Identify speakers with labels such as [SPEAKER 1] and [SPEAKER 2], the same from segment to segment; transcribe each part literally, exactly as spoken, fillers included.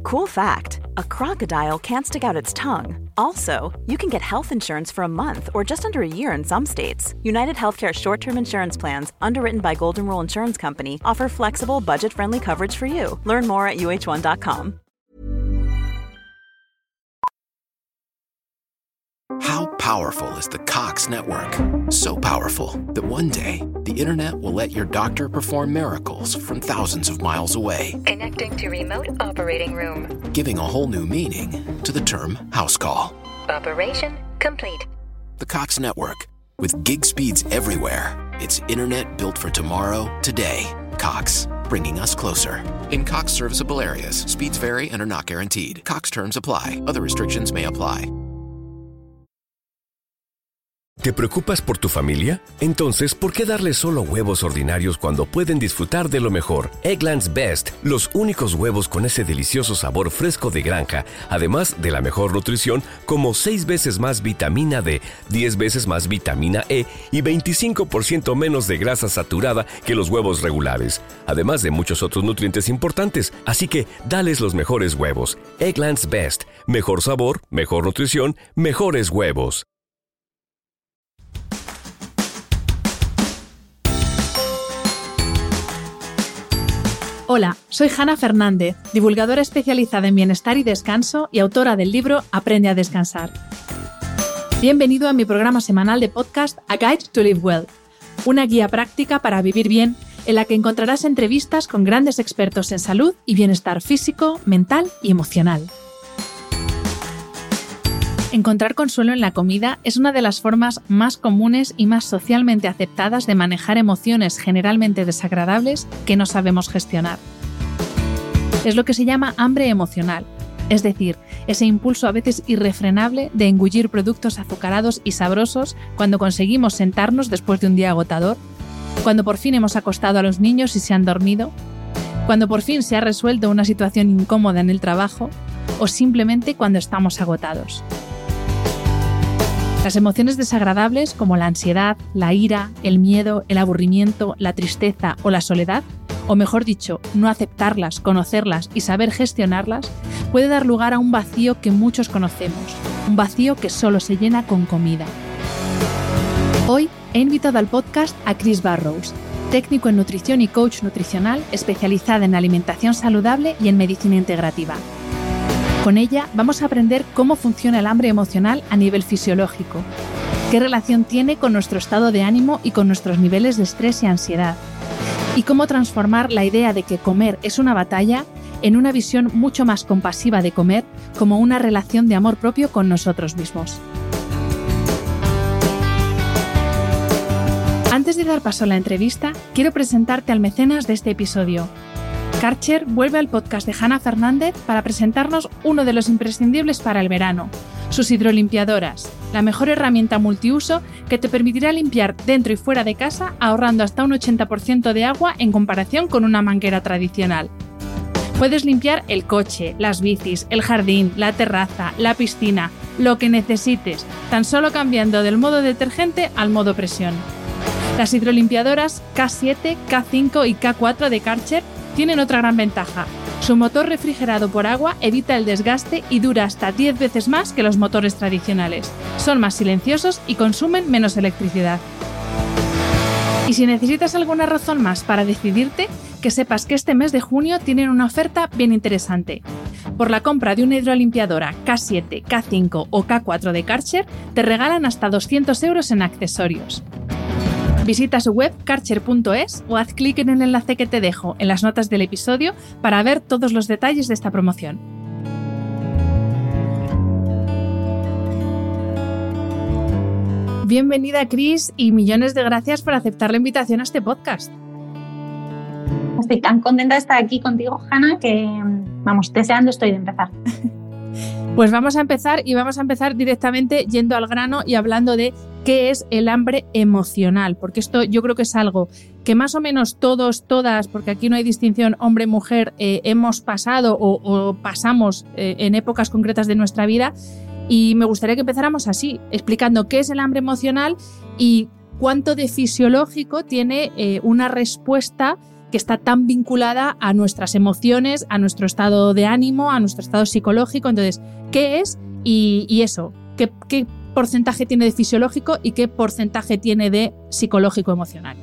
[SPEAKER 1] Cool fact, a crocodile can't stick out its tongue. Also, you can get health insurance for a month or just under a year in some states. United Healthcare short-term insurance plans, underwritten by Golden Rule Insurance Company, offer flexible, budget-friendly coverage for you. Learn more at U H one dot com.
[SPEAKER 2] How powerful is the Cox Network? So powerful that one day, the internet will let your doctor perform miracles from thousands of miles away.
[SPEAKER 3] Connecting to remote operating room.
[SPEAKER 2] Giving a whole new meaning to the term house call.
[SPEAKER 3] Operation complete.
[SPEAKER 2] The Cox Network. With gig speeds everywhere. It's internet built for tomorrow, today. Cox, bringing us closer. In Cox serviceable areas, speeds vary and are not guaranteed. Cox terms apply. Other restrictions may apply.
[SPEAKER 4] ¿Te preocupas por tu familia? Entonces, ¿por qué darles solo huevos ordinarios cuando pueden disfrutar de lo mejor? Eggland's Best, los únicos huevos con ese delicioso sabor fresco de granja, además de la mejor nutrición, como seis veces más vitamina D, diez veces más vitamina E y veinticinco por ciento menos de grasa saturada que los huevos regulares, además de muchos otros nutrientes importantes. Así que, dales los mejores huevos. Eggland's Best, mejor sabor, mejor nutrición, mejores huevos.
[SPEAKER 5] Hola, soy Hanna Fernández, divulgadora especializada en bienestar y descanso y autora del libro Aprende a descansar. Bienvenido a mi programa semanal de podcast A Guide to Live Well, una guía práctica para vivir bien en la que encontrarás entrevistas con grandes expertos en salud y bienestar físico, mental y emocional. Encontrar consuelo en la comida es una de las formas más comunes y más socialmente aceptadas de manejar emociones generalmente desagradables que no sabemos gestionar. Es lo que se llama hambre emocional, es decir, ese impulso a veces irrefrenable de engullir productos azucarados y sabrosos cuando conseguimos sentarnos después de un día agotador, cuando por fin hemos acostado a los niños y se han dormido, cuando por fin se ha resuelto una situación incómoda en el trabajo o simplemente cuando estamos agotados. Las emociones desagradables como la ansiedad, la ira, el miedo, el aburrimiento, la tristeza o la soledad, o mejor dicho, no aceptarlas, conocerlas y saber gestionarlas, puede dar lugar a un vacío que muchos conocemos, un vacío que solo se llena con comida. Hoy he invitado al podcast a Chris Barrows, técnico en nutrición y coach nutricional especializada en alimentación saludable y en medicina integrativa. Con ella vamos a aprender cómo funciona el hambre emocional a nivel fisiológico, qué relación tiene con nuestro estado de ánimo y con nuestros niveles de estrés y ansiedad, y cómo transformar la idea de que comer es una batalla en una visión mucho más compasiva de comer como una relación de amor propio con nosotros mismos. Antes de dar paso a la entrevista, quiero presentarte al mecenas de este episodio. Karcher vuelve al podcast de Hanna Fernández para presentarnos uno de los imprescindibles para el verano, sus hidrolimpiadoras, la mejor herramienta multiuso que te permitirá limpiar dentro y fuera de casa ahorrando hasta un ochenta por ciento de agua en comparación con una manguera tradicional. Puedes limpiar el coche, las bicis, el jardín, la terraza, la piscina, lo que necesites, tan solo cambiando del modo detergente al modo presión. Las hidrolimpiadoras K siete, K cinco y K cuatro de Karcher tienen otra gran ventaja. Su motor refrigerado por agua evita el desgaste y dura hasta diez veces más que los motores tradicionales. Son más silenciosos y consumen menos electricidad. Y si necesitas alguna razón más para decidirte, que sepas que este mes de junio tienen una oferta bien interesante. Por la compra de una hidrolimpiadora K siete, K cinco o K cuatro de Karcher, te regalan hasta doscientos euros en accesorios. Visita su web karcher punto es o haz clic en el enlace que te dejo en las notas del episodio para ver todos los detalles de esta promoción. Bienvenida, Chris, y millones de gracias por aceptar la invitación a este podcast.
[SPEAKER 6] Estoy tan contenta de estar aquí contigo, Hanna, que, vamos, deseando estoy de empezar.
[SPEAKER 5] Pues vamos a empezar y vamos a empezar directamente yendo al grano y hablando de qué es el hambre emocional, porque esto yo creo que es algo que más o menos todos, todas, porque aquí no hay distinción hombre-mujer, eh, hemos pasado o, o pasamos eh, en épocas concretas de nuestra vida, y me gustaría que empezáramos así, explicando qué es el hambre emocional y cuánto de fisiológico tiene eh, una respuesta que está tan vinculada a nuestras emociones, a nuestro estado de ánimo, a nuestro estado psicológico. Entonces, ¿qué es? Y, y eso, ¿qué, qué porcentaje tiene de fisiológico y qué porcentaje tiene de psicológico-emocional?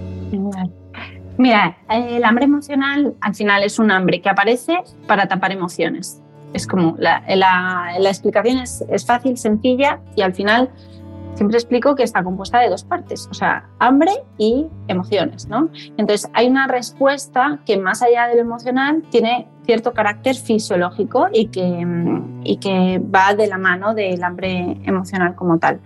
[SPEAKER 6] Mira, el hambre emocional al final es un hambre que aparece para tapar emociones. Es como, la, la, la explicación es, es fácil, sencilla, y al final siempre explico que está compuesta de dos partes, o sea, hambre y emociones, ¿no? Entonces hay una respuesta que más allá de lo emocional tiene cierto carácter fisiológico y que, y que va de la mano del hambre emocional como tal.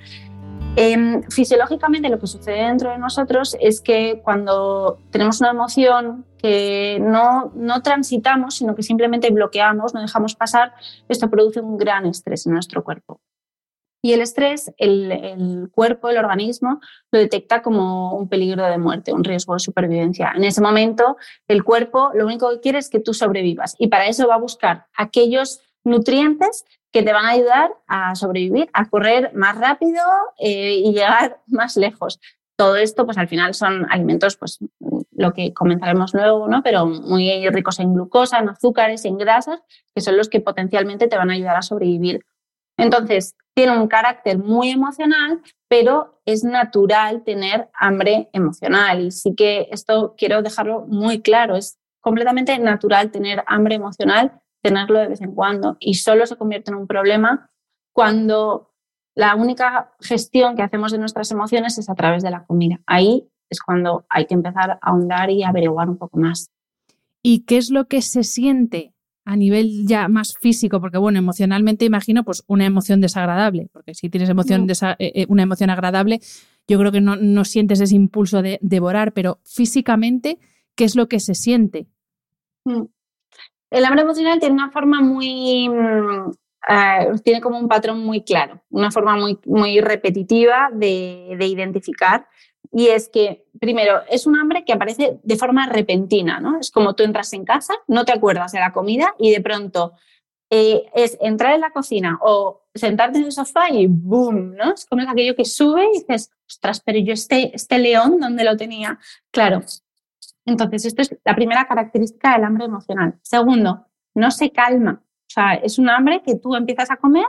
[SPEAKER 6] Eh, fisiológicamente lo que sucede dentro de nosotros es que cuando tenemos una emoción que no, no transitamos, sino que simplemente bloqueamos, no dejamos pasar, esto produce un gran estrés en nuestro cuerpo. Y el estrés, el, el cuerpo, el organismo, lo detecta como un peligro de muerte, un riesgo de supervivencia. En ese momento, el cuerpo lo único que quiere es que tú sobrevivas y para eso va a buscar aquellos nutrientes que te van a ayudar a sobrevivir, a correr más rápido eh, y llegar más lejos. Todo esto, pues al final son alimentos, pues lo que comentaremos luego, ¿no? Pero muy ricos en glucosa, en azúcares, en grasas, que son los que potencialmente te van a ayudar a sobrevivir. Entonces, tiene un carácter muy emocional, pero es natural tener hambre emocional. Y sí que esto quiero dejarlo muy claro, es completamente natural tener hambre emocional, tenerlo de vez en cuando, y solo se convierte en un problema cuando la única gestión que hacemos de nuestras emociones es a través de la comida. Ahí es cuando hay que empezar a ahondar y averiguar un poco más.
[SPEAKER 5] ¿Y qué es lo que se siente a nivel ya más físico? Porque bueno, emocionalmente imagino pues una emoción desagradable, porque si tienes emoción desa- eh, una emoción agradable, yo creo que no, no sientes ese impulso de devorar, pero físicamente, ¿qué es lo que se siente?
[SPEAKER 6] Mm. El hambre emocional tiene una forma muy, uh, tiene como un patrón muy claro, una forma muy, muy repetitiva de, de identificar, y es que, primero, es un hambre que aparece de forma repentina, ¿no? Es como tú entras en casa, no te acuerdas de la comida y de pronto eh, es entrar en la cocina o sentarte en el sofá y ¡boom!, ¿no? Es como aquello que sube y dices, ostras, pero yo este, este león, ¿dónde lo tenía? Claro. Entonces, esto es la primera característica del hambre emocional. Segundo, no se calma. O sea, es un hambre que tú empiezas a comer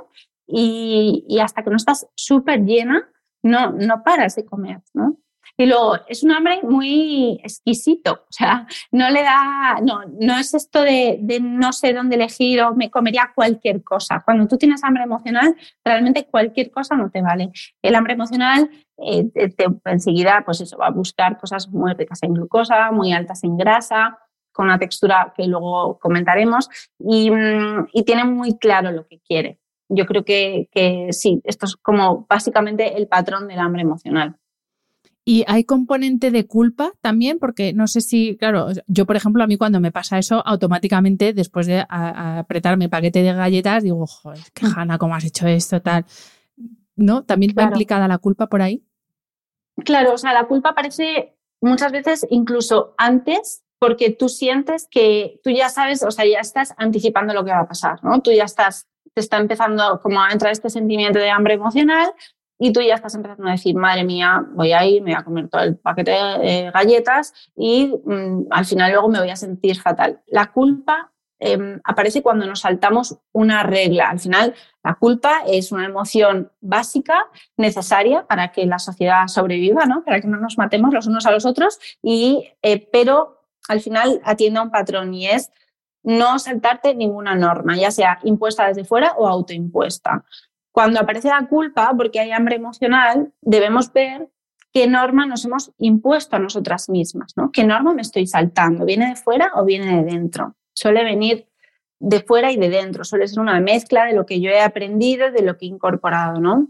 [SPEAKER 6] y, y hasta que no estás súper llena, no, no paras de comer, ¿no? Y luego, es un hambre muy exquisito. O sea, no le da, no, no es esto de, de no sé dónde elegir o me comería cualquier cosa. Cuando tú tienes hambre emocional, realmente cualquier cosa no te vale. El hambre emocional eh, te, te, enseguida, pues eso, va a buscar cosas muy ricas en glucosa, muy altas en grasa, con una textura que luego comentaremos, y, y tiene muy claro lo que quiere. Yo creo que, que sí, esto es como básicamente el patrón del hambre emocional.
[SPEAKER 5] ¿Y hay componente de culpa también? Porque no sé si, claro, yo por ejemplo, a mí cuando me pasa eso, automáticamente después de a, a apretar mi paquete de galletas, digo, joder, qué Hanna, ¿cómo has hecho esto? Tal. ¿No? ¿También
[SPEAKER 6] Claro.
[SPEAKER 5] va implicada la culpa por ahí?
[SPEAKER 6] Claro, o sea, la culpa aparece muchas veces incluso antes, porque tú sientes que tú ya sabes, o sea, ya estás anticipando lo que va a pasar, ¿no? Tú ya estás, te está empezando como a entrar este sentimiento de hambre emocional y tú ya estás empezando a decir, madre mía, voy a ir, me voy a comer todo el paquete de galletas y mmm, al final luego me voy a sentir fatal. La culpa eh, aparece cuando nos saltamos una regla. Al final, la culpa es una emoción básica, necesaria para que la sociedad sobreviva, ¿no? Para que no nos matemos los unos a los otros, y, eh, pero al final atiende a un patrón y es no saltarte ninguna norma, ya sea impuesta desde fuera o autoimpuesta. Cuando aparece la culpa, porque hay hambre emocional, debemos ver qué norma nos hemos impuesto a nosotras mismas, ¿no? ¿Qué norma me estoy saltando? ¿Viene de fuera o viene de dentro? Suele venir de fuera y de dentro, suele ser una mezcla de lo que yo he aprendido, de lo que he incorporado, ¿no?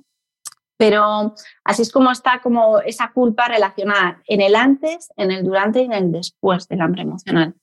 [SPEAKER 6] Pero así es como está como esa culpa relacionada en el antes, en el durante y en el después del hambre emocional.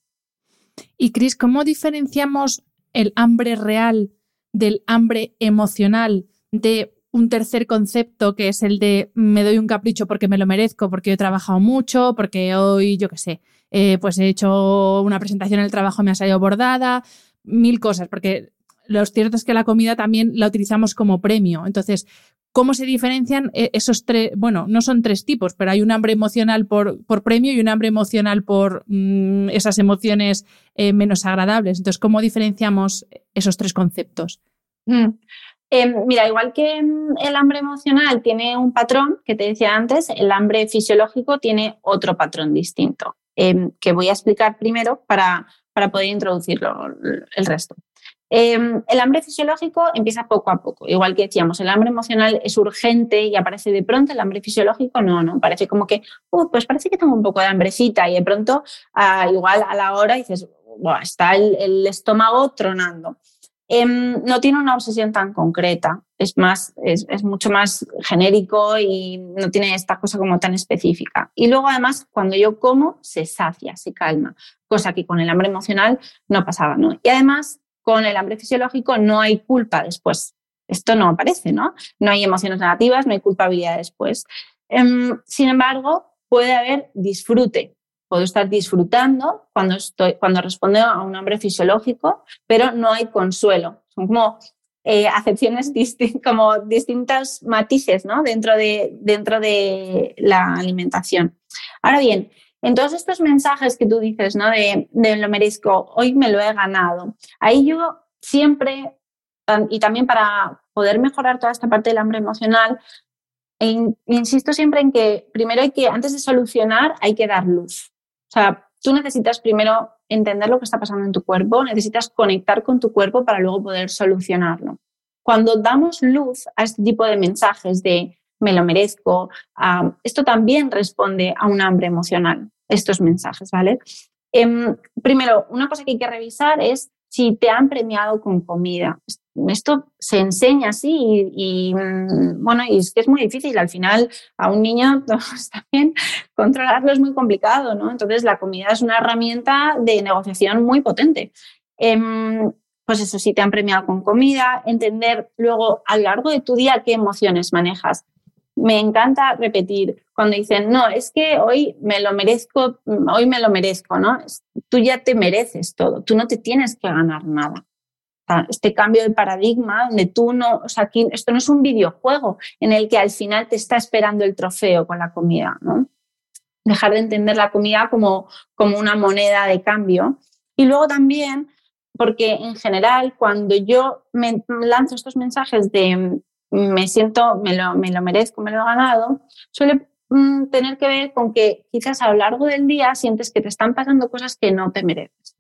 [SPEAKER 5] Y Cris, ¿cómo diferenciamos el hambre real del hambre emocional de un tercer concepto que es el de me doy un capricho porque me lo merezco, porque he trabajado mucho, porque hoy, yo qué sé, eh, pues he hecho una presentación en el trabajo, me ha salido bordada, mil cosas, porque lo cierto es que la comida también la utilizamos como premio. Entonces, ¿cómo se diferencian esos tres? Bueno, no son tres tipos, pero hay un hambre emocional por, por premio y un hambre emocional por mmm, esas emociones eh, menos agradables. Entonces, ¿cómo diferenciamos esos tres conceptos?
[SPEAKER 6] Mm. Eh, mira, igual que el hambre emocional tiene un patrón, que te decía antes, el hambre fisiológico tiene otro patrón distinto, eh, que voy a explicar primero para, para poder introducirlo el resto. Eh, el hambre fisiológico empieza poco a poco, igual que decíamos, el hambre emocional es urgente y aparece de pronto, el hambre fisiológico no, no, parece como que, uh, pues parece que tengo un poco de hambrecita y de pronto, uh, igual a la hora dices, wow, está el, el estómago tronando. Eh, no tiene una obsesión tan concreta, es, más, es, es mucho más genérico y no tiene esta cosa como tan específica. Y luego además cuando yo como se sacia, se calma, cosa que con el hambre emocional no pasaba, ¿no? Y además con el hambre fisiológico no hay culpa después, esto no aparece, ¿no? No hay emociones negativas, no hay culpabilidad después. Eh, sin embargo, puede haber disfrute. Puedo estar disfrutando cuando, estoy, cuando respondo a un hambre fisiológico, pero no hay consuelo. Son como eh, acepciones, disti- como distintos matices, ¿no? dentro, de, dentro de la alimentación. Ahora bien, en todos estos mensajes que tú dices, ¿no? de, de lo merezco, hoy me lo he ganado, ahí yo siempre, y también para poder mejorar toda esta parte del hambre emocional, e insisto siempre en que primero hay que, antes de solucionar, hay que dar luz. O sea, tú necesitas primero entender lo que está pasando en tu cuerpo, necesitas conectar con tu cuerpo para luego poder solucionarlo. Cuando damos luz a este tipo de mensajes de me lo merezco, um, esto también responde a un hambre emocional, estos mensajes, ¿vale? Eh, primero, una cosa que hay que revisar es si te han premiado con comida. Esto se enseña así y, y bueno, y es que es muy difícil. Al final, a un niño pues, también controlarlo es muy complicado, ¿no? Entonces, la comida es una herramienta de negociación muy potente. Eh, pues eso, si te han premiado con comida, entender luego a lo largo de tu día qué emociones manejas. Me encanta repetir cuando dicen, no, es que hoy me lo merezco, hoy me lo merezco, ¿no? Tú ya te mereces todo, tú no te tienes que ganar nada. Este cambio de paradigma donde tú no, o sea, aquí, esto no es un videojuego en el que al final te está esperando el trofeo con la comida, ¿no? Dejar de entender la comida como, como una moneda de cambio. Y luego también, porque en general cuando yo me lanzo estos mensajes de me siento, me lo, me lo merezco, me lo he ganado, suele mm, tener que ver con que quizás a lo largo del día sientes que te están pasando cosas que no te mereces.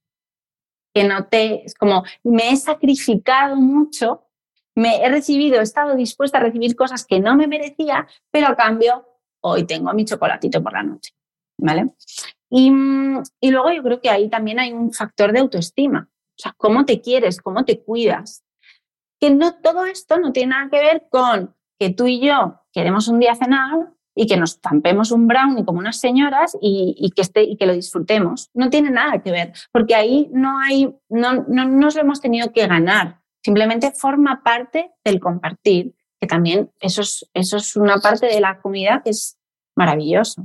[SPEAKER 6] Que no te, es como, me he sacrificado mucho, me he recibido, he estado dispuesta a recibir cosas que no me merecía, pero a cambio hoy tengo mi chocolatito por la noche, ¿vale? Y, y luego yo creo que ahí también hay un factor de autoestima, o sea, cómo te quieres, cómo te cuidas. Que no, todo esto no tiene nada que ver con que tú y yo queremos un día cenar y que nos zampemos un brownie como unas señoras y, y, que, esté, y que lo disfrutemos. No tiene nada que ver, porque ahí no, hay, no, no nos lo hemos tenido que ganar. Simplemente forma parte del compartir, que también eso es, eso es una parte de la comida que es maravilloso.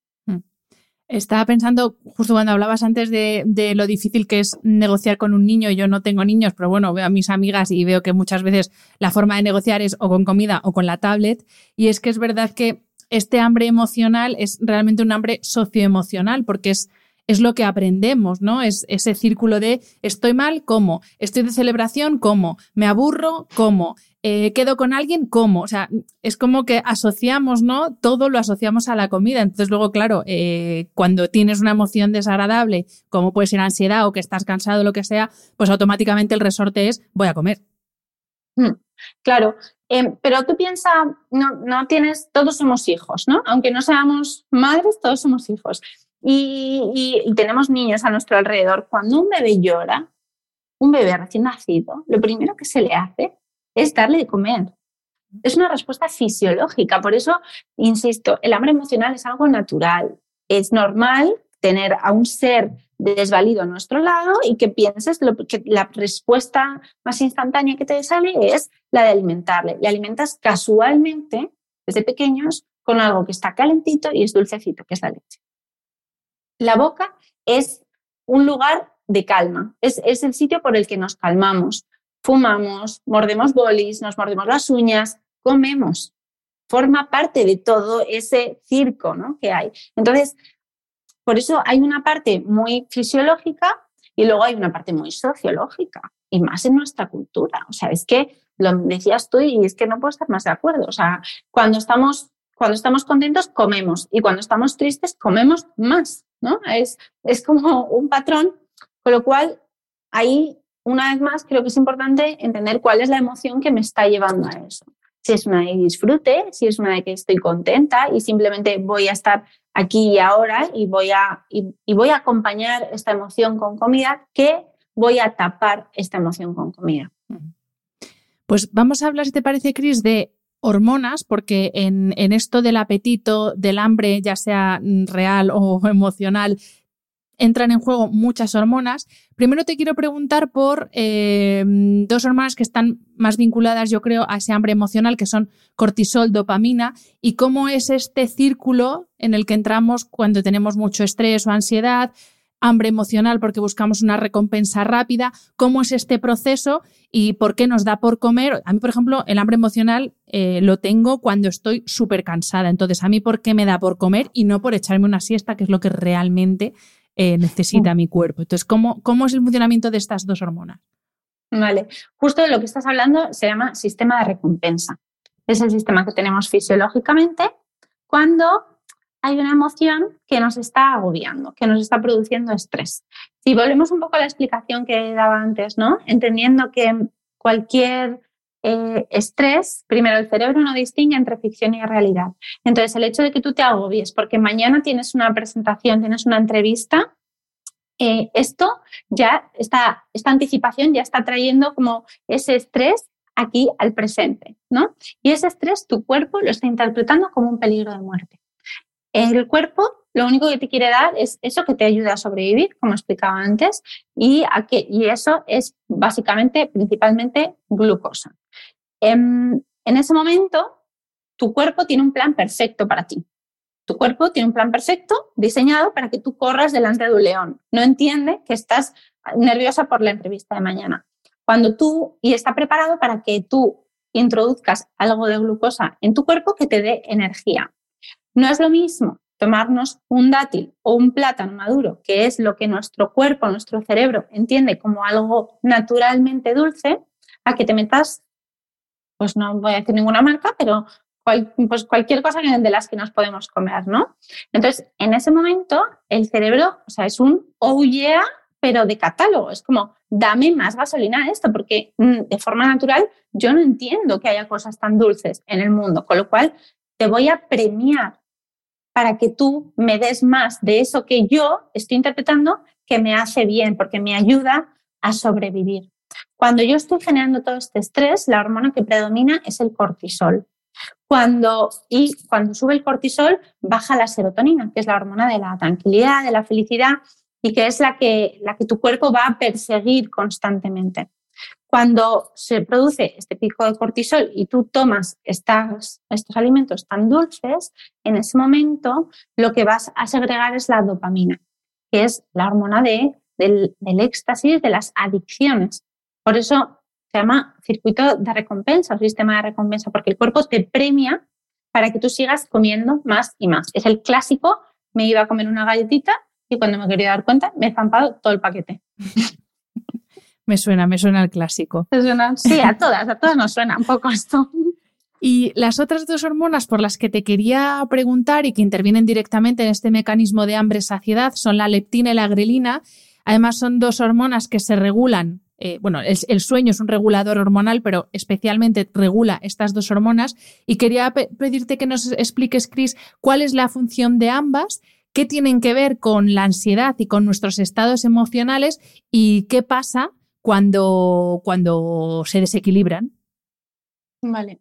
[SPEAKER 5] Estaba pensando, justo cuando hablabas antes de, de lo difícil que es negociar con un niño. Yo no tengo niños, pero bueno, veo a mis amigas y veo que muchas veces la forma de negociar es o con comida o con la tablet. Y es que es verdad que este hambre emocional es realmente un hambre socioemocional, porque es, es lo que aprendemos, ¿no? Es ese círculo de estoy mal, ¿cómo? Estoy de celebración, ¿cómo? Me aburro, ¿cómo? Eh, quedo con alguien, ¿cómo? O sea, es como que asociamos, ¿no? Todo lo asociamos a la comida. Entonces luego, claro, eh, cuando tienes una emoción desagradable, como puede ser ansiedad o que estás cansado o lo que sea, pues automáticamente el resorte es voy a comer.
[SPEAKER 6] Mm, claro, eh, pero tú piensas, no, no tienes, todos somos hijos, ¿no? Aunque no seamos madres, todos somos hijos. Y, y, y tenemos niños a nuestro alrededor. Cuando un bebé llora, un bebé recién nacido, lo primero que se le hace es darle de comer. Es una respuesta fisiológica. Por eso, insisto, el hambre emocional es algo natural. Es normal tener a un ser desvalido a nuestro lado y que pienses lo, que la respuesta más instantánea que te sale es la de alimentarle. Le alimentas casualmente, desde pequeños, con algo que está calentito y es dulcecito, que es la leche. La boca es un lugar de calma. Es, es el sitio por el que nos calmamos. fumamos, mordemos bolis, nos mordemos las uñas, comemos. Forma parte de todo ese circo, ¿no?, que hay. Entonces, por eso hay una parte muy fisiológica y luego hay una parte muy sociológica, y más en nuestra cultura. O sea, es que lo decías tú y es que no puedo estar más de acuerdo. O sea, cuando estamos, cuando estamos contentos, comemos, y cuando estamos tristes, comemos más, ¿no? Es, es como un patrón, con lo cual ahí, una vez más, creo que es importante entender cuál es la emoción que me está llevando a eso. Si es una de disfrute, si es una de que estoy contenta y simplemente voy a estar aquí y ahora y voy a, y, y voy a acompañar esta emoción con comida, que voy a tapar esta emoción con comida.
[SPEAKER 5] Pues vamos a hablar, si te parece, Cris, de hormonas, porque en, en esto del apetito, del hambre, ya sea real o emocional, entran en juego muchas hormonas. Primero te quiero preguntar por eh, dos hormonas que están más vinculadas, yo creo, a ese hambre emocional, que son cortisol, dopamina, y cómo es este círculo en el que entramos cuando tenemos mucho estrés o ansiedad, hambre emocional porque buscamos una recompensa rápida, cómo es este proceso y por qué nos da por comer. A mí, por ejemplo, el hambre emocional eh, lo tengo cuando estoy súper cansada. Entonces, ¿a mí por qué me da por comer y no por echarme una siesta, que es lo que realmente Eh, necesita mi cuerpo? Entonces, ¿cómo, ¿cómo es el funcionamiento de estas dos hormonas?
[SPEAKER 6] Vale, justo de lo que estás hablando se llama sistema de recompensa. Es el sistema que tenemos fisiológicamente cuando hay una emoción que nos está agobiando, que nos está produciendo estrés. Si volvemos un poco a la explicación que daba antes, ¿no? Entendiendo que cualquier eh, estrés, primero el cerebro no distingue entre ficción y realidad. Entonces, el hecho de que tú te agobies porque mañana tienes una presentación, tienes una entrevista, eh, esto ya está, esta anticipación ya está trayendo como ese estrés aquí al presente, ¿no? Y ese estrés tu cuerpo lo está interpretando como un peligro de muerte. El cuerpo lo único que te quiere dar es eso que te ayuda a sobrevivir, como explicaba antes, y, a que, y eso es básicamente, principalmente, glucosa. En, en ese momento, tu cuerpo tiene un plan perfecto para ti. Tu cuerpo tiene un plan perfecto diseñado para que tú corras delante de un león. No entiende que estás nerviosa por la entrevista de mañana. Cuando tú, y está preparado para que tú introduzcas algo de glucosa en tu cuerpo que te dé energía. No es lo mismo tomarnos un dátil o un plátano maduro, que es lo que nuestro cuerpo, nuestro cerebro entiende como algo naturalmente dulce, a que te metas, pues no voy a decir ninguna marca, pero cual, pues cualquier cosa de las que nos podemos comer, ¿no? Entonces, en ese momento, el cerebro, o sea, es un oh yeah, pero de catálogo. Es como, dame más gasolina a esto, porque mm, de forma natural yo no entiendo que haya cosas tan dulces en el mundo, con lo cual te voy a premiar para que tú me des más de eso que yo estoy interpretando que me hace bien, porque me ayuda a sobrevivir. Cuando yo estoy generando todo este estrés, la hormona que predomina es el cortisol. Cuando, y cuando sube el cortisol, baja la serotonina, que es la hormona de la tranquilidad, de la felicidad, y que es la que, la que tu cuerpo va a perseguir constantemente. Cuando se produce este pico de cortisol y tú tomas estas, estos alimentos tan dulces, en ese momento lo que vas a segregar es la dopamina, que es la hormona de, del, del éxtasis, de las adicciones. Por eso se llama circuito de recompensa o sistema de recompensa, porque el cuerpo te premia para que tú sigas comiendo más y más. Es el clásico, me iba a comer una galletita y cuando me quería dar cuenta me he zampado todo el paquete.
[SPEAKER 5] Me suena, me suena el clásico.
[SPEAKER 6] ¿Te suena? Sí, a todas, a todas nos suena un poco esto.
[SPEAKER 5] Y las otras dos hormonas por las que te quería preguntar y que intervienen directamente en este mecanismo de hambre-saciedad son la leptina y la grelina. Además, son dos hormonas que se regulan. Eh, bueno, el, el sueño es un regulador hormonal, pero especialmente regula estas dos hormonas. Y quería pe- pedirte que nos expliques, Cris, cuál es la función de ambas, qué tienen que ver con la ansiedad y con nuestros estados emocionales y qué pasa cuando, cuando se desequilibran.
[SPEAKER 6] Vale.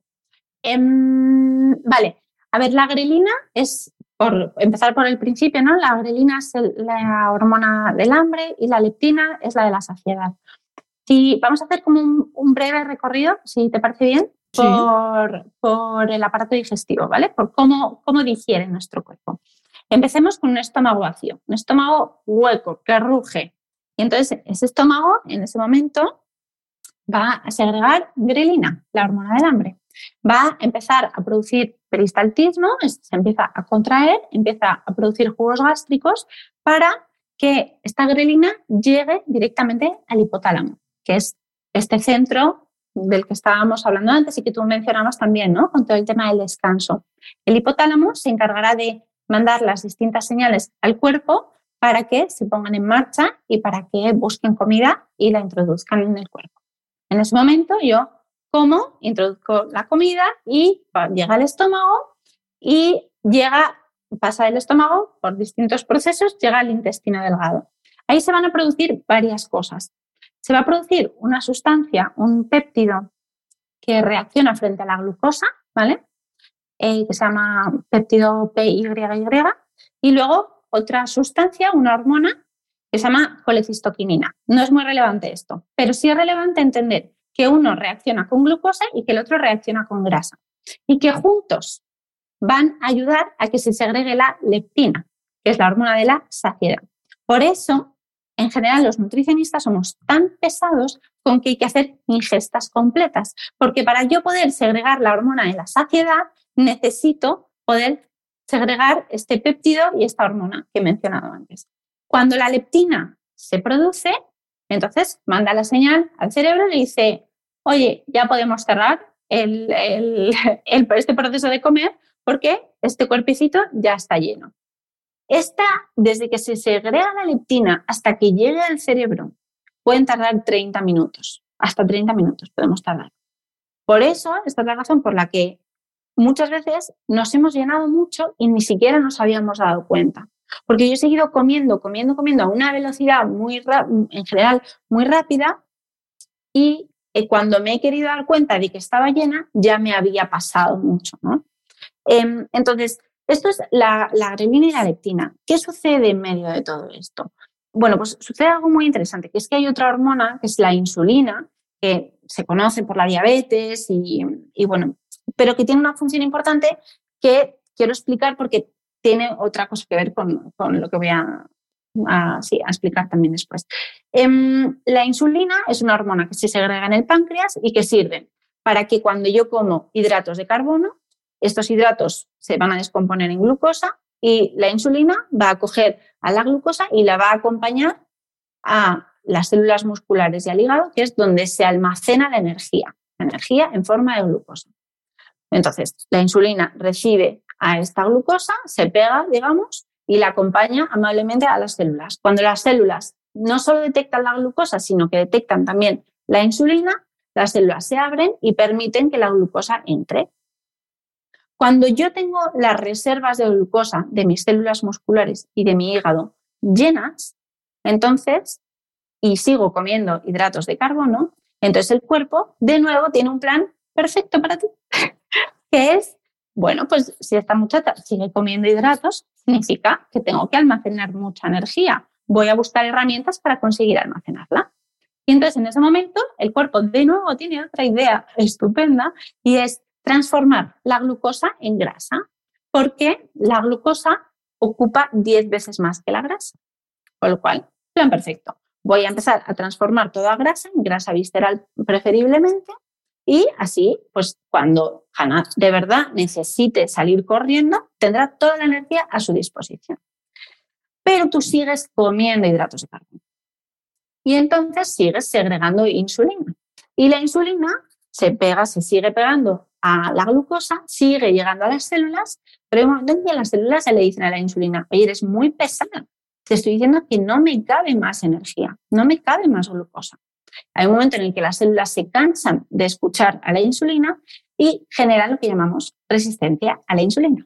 [SPEAKER 6] Um, vale. A ver, la grelina es, por empezar por el principio, ¿no? La grelina es el, la hormona del hambre y la leptina es la de la saciedad. Si vamos a hacer como un, un breve recorrido, si te parece bien,
[SPEAKER 5] Sí.
[SPEAKER 6] por, por el aparato digestivo, ¿vale? Por cómo, cómo digiere nuestro cuerpo. Empecemos con un estómago vacío, un estómago hueco, que ruge. Y entonces ese estómago, en ese momento, va a segregar grelina, la hormona del hambre. Va a empezar a producir peristaltismo, se empieza a contraer, empieza a producir jugos gástricos para que esta grelina llegue directamente al hipotálamo, que es este centro del que estábamos hablando antes y que tú mencionabas también, ¿no? Con todo el tema del descanso. El hipotálamo se encargará de mandar las distintas señales al cuerpo para que se pongan en marcha y para que busquen comida y la introduzcan en el cuerpo. En ese momento yo como, introduzco la comida y llega al estómago y llega, pasa del estómago por distintos procesos, llega al intestino delgado. Ahí se van a producir varias cosas. Se va a producir una sustancia, un péptido que reacciona frente a la glucosa, ¿vale? Eh, que se llama péptido P Y Y, y luego otra sustancia, una hormona, que se llama colecistoquinina. No es muy relevante esto, pero sí es relevante entender que uno reacciona con glucosa y que el otro reacciona con grasa, y que juntos van a ayudar a que se segregue la leptina, que es la hormona de la saciedad. Por eso, en general, los nutricionistas somos tan pesados con que hay que hacer ingestas completas, porque para yo poder segregar la hormona de la saciedad, necesito poder segregar este péptido y esta hormona que he mencionado antes. Cuando la leptina se produce, entonces manda la señal al cerebro y le dice, oye, ya podemos cerrar el, el, el, este proceso de comer porque este cuerpecito ya está lleno. Esta, desde que se segrega la leptina hasta que llegue al cerebro, pueden tardar treinta minutos. Hasta treinta minutos podemos tardar. Por eso, esta es la razón por la que muchas veces nos hemos llenado mucho y ni siquiera nos habíamos dado cuenta. Porque yo he seguido comiendo, comiendo, comiendo a una velocidad muy, en general, muy rápida, y cuando me he querido dar cuenta de que estaba llena, ya me había pasado mucho, ¿no? Eh, entonces, esto es la, la grelina y la leptina. ¿Qué sucede en medio de todo esto? Bueno, pues sucede algo muy interesante, que es que hay otra hormona, que es la insulina, que se conoce por la diabetes, y, y bueno, pero que tiene una función importante que quiero explicar porque tiene otra cosa que ver con, con lo que voy a, a, sí, a explicar también después. Eh, la insulina es una hormona que se segrega en el páncreas y que sirve para que cuando yo como hidratos de carbono, estos hidratos se van a descomponer en glucosa y la insulina va a coger a la glucosa y la va a acompañar a las células musculares y al hígado, que es donde se almacena la energía, la energía en forma de glucosa. Entonces, la insulina recibe a esta glucosa, se pega, digamos, y la acompaña amablemente a las células. Cuando las células no solo detectan la glucosa, sino que detectan también la insulina, las células se abren y permiten que la glucosa entre. Cuando yo tengo las reservas de glucosa de mis células musculares y de mi hígado llenas, entonces, y sigo comiendo hidratos de carbono, entonces el cuerpo de nuevo tiene un plan perfecto para ti, que es, bueno, pues si esta muchacha sigue comiendo hidratos, significa que tengo que almacenar mucha energía. Voy a buscar herramientas para conseguir almacenarla. Y entonces en ese momento el cuerpo de nuevo tiene otra idea estupenda y es transformar la glucosa en grasa, porque la glucosa ocupa diez veces más que la grasa. Con lo cual, plan perfecto. Voy a empezar a transformar toda grasa en grasa visceral preferiblemente, y así, pues cuando Hannah de verdad necesite salir corriendo, tendrá toda la energía a su disposición. Pero tú sigues comiendo hidratos de carbono. Y entonces sigues segregando insulina. Y la insulina se pega, se sigue pegando a la glucosa, sigue llegando a las células, pero hay un momento en que las células se le dicen a la insulina, oye, eres muy pesada, te estoy diciendo que no me cabe más energía, no me cabe más glucosa. Hay un momento en el que las células se cansan de escuchar a la insulina y generan lo que llamamos resistencia a la insulina.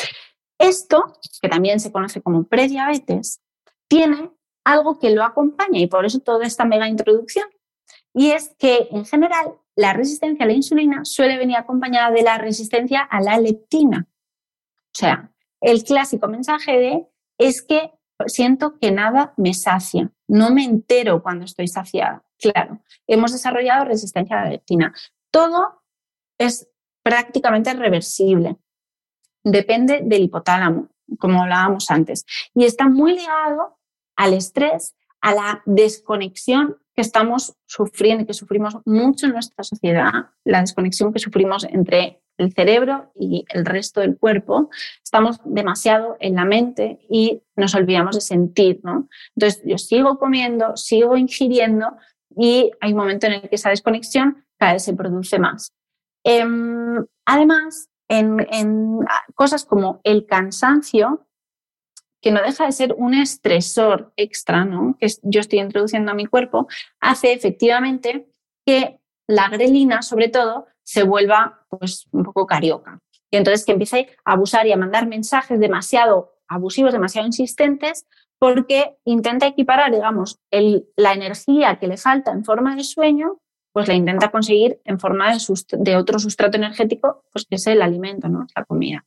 [SPEAKER 6] Esto, que también se conoce como prediabetes, tiene algo que lo acompaña y por eso toda esta mega introducción. Y es que, en general, la resistencia a la insulina suele venir acompañada de la resistencia a la leptina. O sea, el clásico mensaje de es que siento que nada me sacia, no me entero cuando estoy saciada. Claro, hemos desarrollado resistencia a la leptina. Todo es prácticamente reversible. Depende del hipotálamo, como hablábamos antes. Y está muy ligado al estrés, a la desconexión que estamos sufriendo y que sufrimos mucho en nuestra sociedad, la desconexión que sufrimos entre el cerebro y el resto del cuerpo. Estamos demasiado en la mente y nos olvidamos de sentir, ¿no? Entonces yo sigo comiendo, sigo ingiriendo y hay un momento en el que esa desconexión cada vez se produce más. Eh, además, en, en cosas como el cansancio, que no deja de ser un estresor extra, ¿no?, que yo estoy introduciendo a mi cuerpo, hace efectivamente que la grelina, sobre todo, se vuelva pues, un poco carioca. Y entonces que empiece a abusar y a mandar mensajes demasiado abusivos, demasiado insistentes, porque intenta equiparar, digamos, el, la energía que le falta en forma de sueño, pues la intenta conseguir en forma de, sust- de otro sustrato energético, pues que es el alimento, ¿no?, la comida.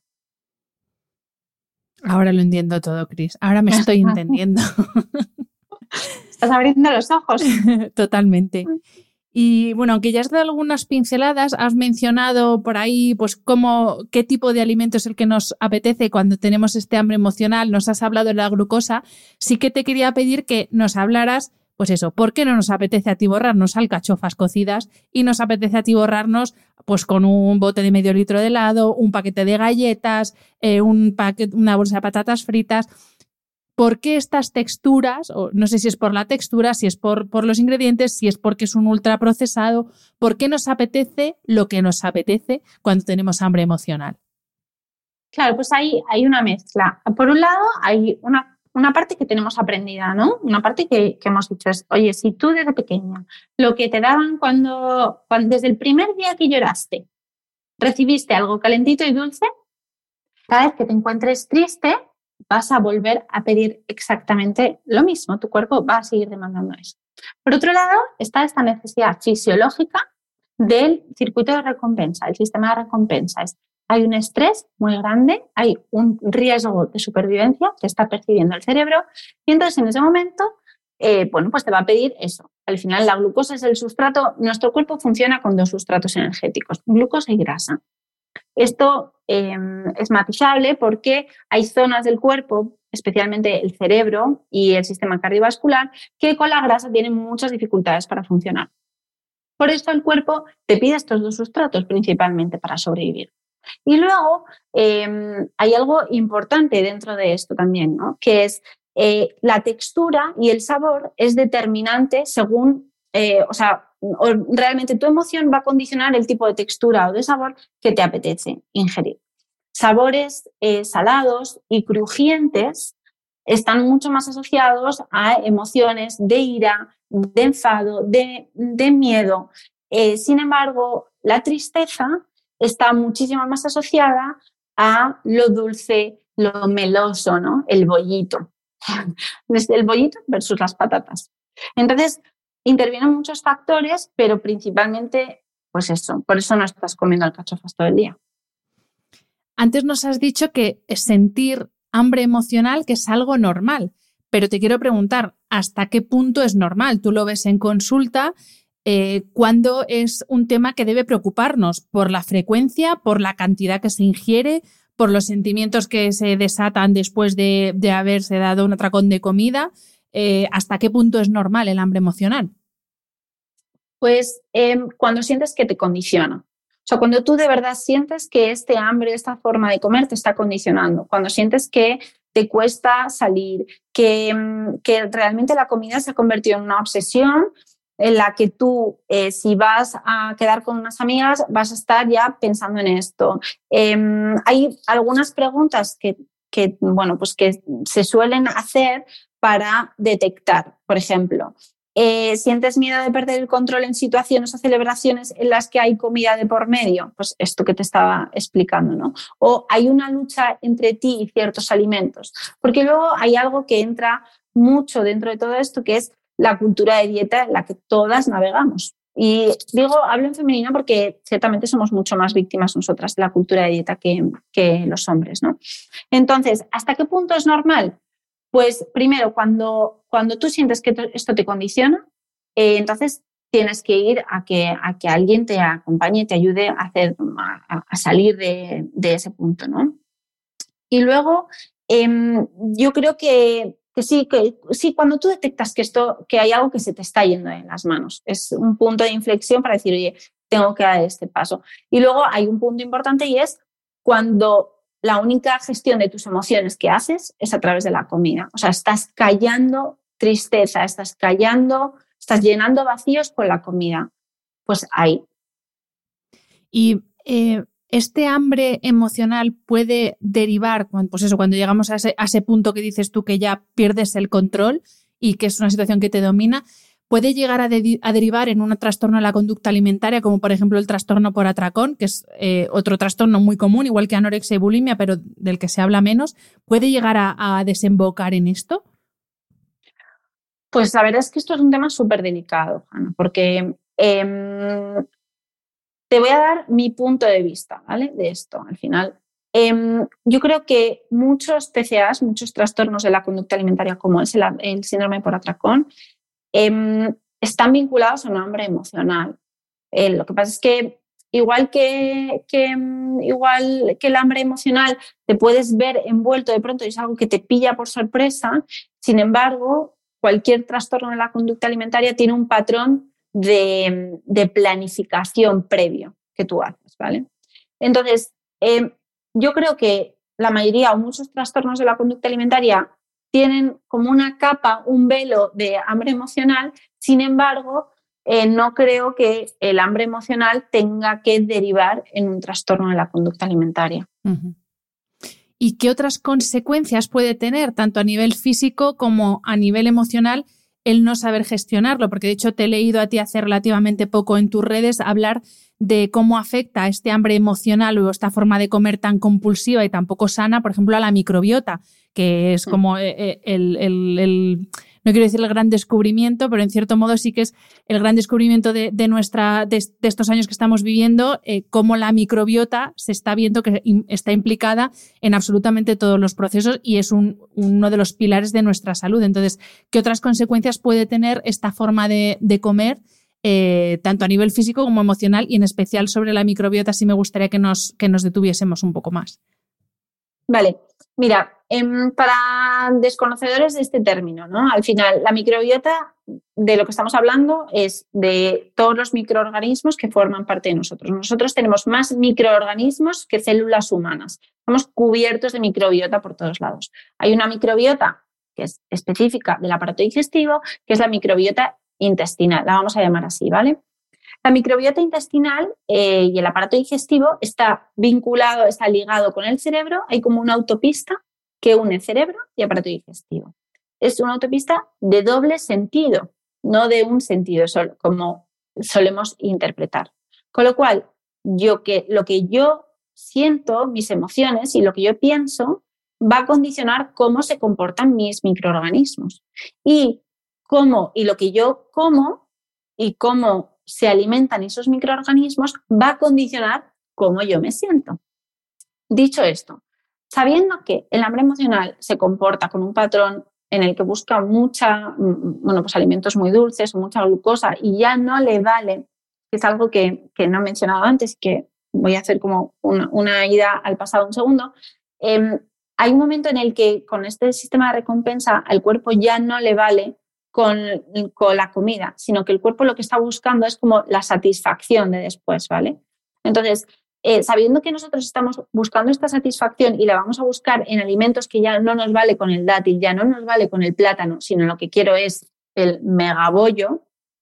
[SPEAKER 5] Ahora lo entiendo todo, Cris. Ahora me estoy entendiendo.
[SPEAKER 6] Estás abriendo los ojos.
[SPEAKER 5] Totalmente. Y bueno, aunque ya has dado algunas pinceladas, has mencionado por ahí pues cómo, qué tipo de alimento es el que nos apetece cuando tenemos este hambre emocional, nos has hablado de la glucosa. Sí que te quería pedir que nos hablaras, pues eso, ¿por qué no nos apetece atiborrarnos alcachofas cocidas y nos apetece atiborrarnos pues con un bote de medio litro de helado, un paquete de galletas, eh, un paquete, una bolsa de patatas fritas? ¿Por qué estas texturas? O no sé si es por la textura, si es por, por los ingredientes, si es porque es un ultraprocesado. ¿Por qué nos apetece lo que nos apetece cuando tenemos hambre emocional?
[SPEAKER 6] Claro, pues ahí hay una mezcla. Por un lado, hay una, una parte que tenemos aprendida, ¿no? Una parte que, que hemos dicho es, oye, si tú desde pequeña lo que te daban cuando, cuando desde el primer día que lloraste recibiste algo calentito y dulce, cada vez que te encuentres triste vas a volver a pedir exactamente lo mismo. Tu cuerpo va a seguir demandando eso. Por otro lado, está esta necesidad fisiológica del circuito de recompensa, el sistema de recompensa. Es, hay un estrés muy grande, hay un riesgo de supervivencia que está percibiendo el cerebro y entonces en ese momento, eh, bueno, pues te va a pedir eso. Al final la glucosa es el sustrato, nuestro cuerpo funciona con dos sustratos energéticos, glucosa y grasa. Esto eh, es matizable porque hay zonas del cuerpo, especialmente el cerebro y el sistema cardiovascular, que con la grasa tienen muchas dificultades para funcionar. Por eso el cuerpo te pide estos dos sustratos principalmente para sobrevivir. Y luego eh, hay algo importante dentro de esto también, ¿no?, que es eh, la textura y el sabor es determinante según, eh, o sea, o realmente tu emoción va a condicionar el tipo de textura o de sabor que te apetece ingerir. Sabores eh, salados y crujientes están mucho más asociados a emociones de ira, de enfado, de, de miedo. Eh, sin embargo, la tristeza está muchísimo más asociada a lo dulce, lo meloso, ¿no?, el bollito. Desde el bollito versus las patatas. Entonces, intervienen muchos factores, pero principalmente, pues eso, por eso no estás comiendo alcachofas todo el día.
[SPEAKER 5] Antes nos has dicho que sentir hambre emocional que es algo normal, pero te quiero preguntar, ¿hasta qué punto es normal? Tú lo ves en consulta, eh, ¿cuándo es un tema que debe preocuparnos? ¿Por la frecuencia, por la cantidad que se ingiere, por los sentimientos que se desatan después de, de haberse dado un atracón de comida? Eh, ¿Hasta qué punto es normal el hambre emocional?
[SPEAKER 6] Pues eh, cuando sientes que te condiciona. O sea, cuando tú de verdad sientes que este hambre, esta forma de comer te está condicionando. Cuando sientes que te cuesta salir, que, que realmente la comida se ha convertido en una obsesión en la que tú, eh, si vas a quedar con unas amigas, vas a estar ya pensando en esto. Eh, hay algunas preguntas que, que, bueno, pues que se suelen hacer para detectar, por ejemplo, eh, ¿sientes miedo de perder el control en situaciones o celebraciones en las que hay comida de por medio? Pues esto que te estaba explicando, ¿no? O hay una lucha entre ti y ciertos alimentos. Porque luego hay algo que entra mucho dentro de todo esto, que es la cultura de dieta en la que todas navegamos. Y digo, hablo en femenino porque ciertamente somos mucho más víctimas nosotras de la cultura de dieta que, que los hombres, ¿no? Entonces, ¿hasta qué punto es normal? Pues primero, cuando, cuando tú sientes que esto te condiciona, eh, entonces tienes que ir a que, a que alguien te acompañe y te ayude a, hacer, a, a salir de, de ese punto, ¿no? Y luego, eh, yo creo que que sí, que sí, cuando tú detectas que, esto, que hay algo que se te está yendo en las manos. Es un punto de inflexión para decir, oye, tengo que dar este paso. Y luego hay un punto importante y es cuando la única gestión de tus emociones que haces es a través de la comida. O sea, estás callando tristeza, estás callando, estás llenando vacíos con la comida. Pues ahí.
[SPEAKER 5] Y eh, este hambre emocional puede derivar, pues eso, cuando llegamos a ese, a ese punto que dices tú que ya pierdes el control y que es una situación que te domina, puede llegar a, de, a derivar en un trastorno de la conducta alimentaria, como por ejemplo el trastorno por atracón, que es eh, otro trastorno muy común, igual que anorexia y bulimia, pero del que se habla menos. ¿Puede llegar a, a desembocar en esto?
[SPEAKER 6] Pues la verdad es que esto es un tema súper delicado, Hanna, porque eh, te voy a dar mi punto de vista, ¿vale? De esto, al final. Eh, yo creo que muchos T C As, muchos trastornos de la conducta alimentaria, como es el, el síndrome por atracón, eh, están vinculados a un hambre emocional. Eh, lo que pasa es que igual que, que, igual que el hambre emocional te puedes ver envuelto de pronto y es algo que te pilla por sorpresa, sin embargo, cualquier trastorno de la conducta alimentaria tiene un patrón de, de planificación previo que tú haces, ¿vale? Entonces, eh, yo creo que la mayoría o muchos trastornos de la conducta alimentaria tienen como una capa, un velo de hambre emocional, sin embargo, eh, no creo que el hambre emocional tenga que derivar en un trastorno de la conducta alimentaria.
[SPEAKER 5] Uh-huh. ¿Y qué otras consecuencias puede tener, tanto a nivel físico como a nivel emocional, el no saber gestionarlo? Porque de hecho te he leído a ti hace relativamente poco en tus redes hablar de cómo afecta este hambre emocional o esta forma de comer tan compulsiva y tan poco sana, por ejemplo, a la microbiota, que es como el, el, el, el no quiero decir el gran descubrimiento, pero en cierto modo sí que es el gran descubrimiento de, de, nuestra, de, de estos años que estamos viviendo, eh, cómo la microbiota se está viendo que está implicada en absolutamente todos los procesos y es un, uno de los pilares de nuestra salud. Entonces, ¿qué otras consecuencias puede tener esta forma de, de comer, eh, tanto a nivel físico como emocional, y en especial sobre la microbiota? Sí me gustaría que nos, que nos detuviésemos un poco más.
[SPEAKER 6] Vale, mira, eh, para desconocedores de este término, ¿no? Al final, la microbiota, de lo que estamos hablando, es de todos los microorganismos que forman parte de nosotros. Nosotros tenemos más microorganismos que células humanas. Estamos cubiertos de microbiota por todos lados. Hay una microbiota que es específica del aparato digestivo, que es la microbiota intestinal, la vamos a llamar así, ¿vale? La microbiota intestinal eh, y el aparato digestivo está vinculado, está ligado con el cerebro. Hay como una autopista que une cerebro y aparato digestivo. Es una autopista de doble sentido, no de un sentido solo, como solemos interpretar. Con lo cual, yo que, lo que yo siento, mis emociones y lo que yo pienso va a condicionar cómo se comportan mis microorganismos. Y, cómo, y lo que yo como y cómo se alimentan esos microorganismos va a condicionar cómo yo me siento. Dicho esto, sabiendo que el hambre emocional se comporta con un patrón en el que busca mucha, bueno, pues alimentos muy dulces o mucha glucosa y ya no le vale, que es algo que, que no he mencionado antes, que voy a hacer como una, una ida al pasado un segundo, eh, hay un momento en el que con este sistema de recompensa al cuerpo ya no le vale Con, con la comida, sino que el cuerpo lo que está buscando es como la satisfacción de después, ¿vale? Entonces, eh, sabiendo que nosotros estamos buscando esta satisfacción y la vamos a buscar en alimentos que ya no nos vale con el dátil, ya no nos vale con el plátano, sino lo que quiero es el megabollo,